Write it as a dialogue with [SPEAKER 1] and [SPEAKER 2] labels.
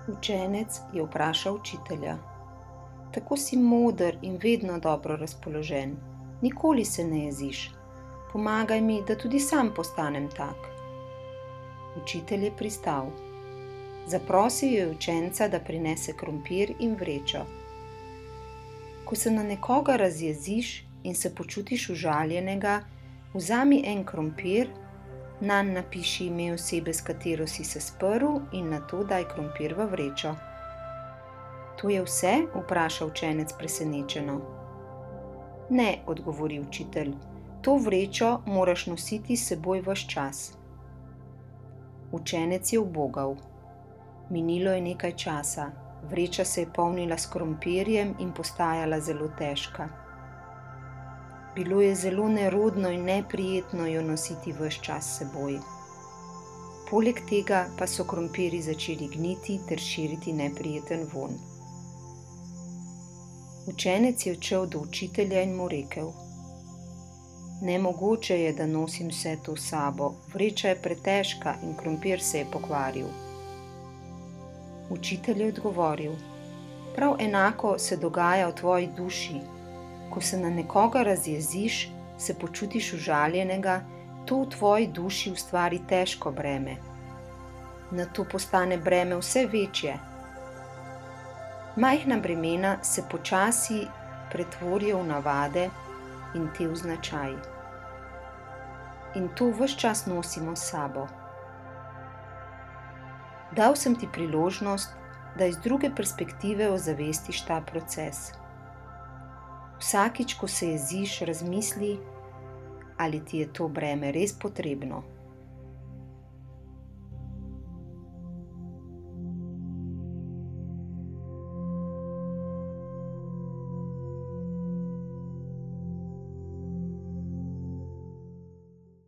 [SPEAKER 1] Učenec je vprašal učitelja: Tako si moder in vedno dobro razpoložen, nikoli se ne jeziš. Pomagaj mi, da tudi sam postanem tak. Učitelj je pristal. Zaprosil je učenca, da prinese krompir in vrečo. Ko se na nekoga razjeziš in se počutiš užaljenega, vzami en krompir, nanj napiši ime osebe, s katero si se sprl, in nato daj krompir v vrečo. To je vse? Vpraša učenec presenečeno. Ne, odgovori učitelj, to vrečo moraš nositi s seboj ves čas. Učenec je ubogal. Minilo je nekaj časa, vreča se je polnila s krompirjem in postajala zelo težka. Bilo je zelo nerodno in neprijetno jo nositi ves čas s seboj. Poleg tega pa so krompirji začeli gniti ter širiti neprijeten vonj. Učenec je odšel do učitelja in mu rekel: Nemogoče je, da nosim vse to s sabo, vreča je pretežka in krompir se je pokvaril. Učitelj je odgovoril: Prav enako se dogaja v tvoji duši. Ko se na nekoga razjeziš, se počutiš užaljenega, to v tvoji duši ustvari težko breme. Nato postane breme vse večje. Majhna bremena se počasi pretvorijo v navade in te v značaj. In to ves čas nosimo s sabo. Dal sem ti priložnost, da iz druge perspektive ozavestiš ta proces. Vsakič, ko se jeziš, razmisli, ali ti je to breme res potrebno.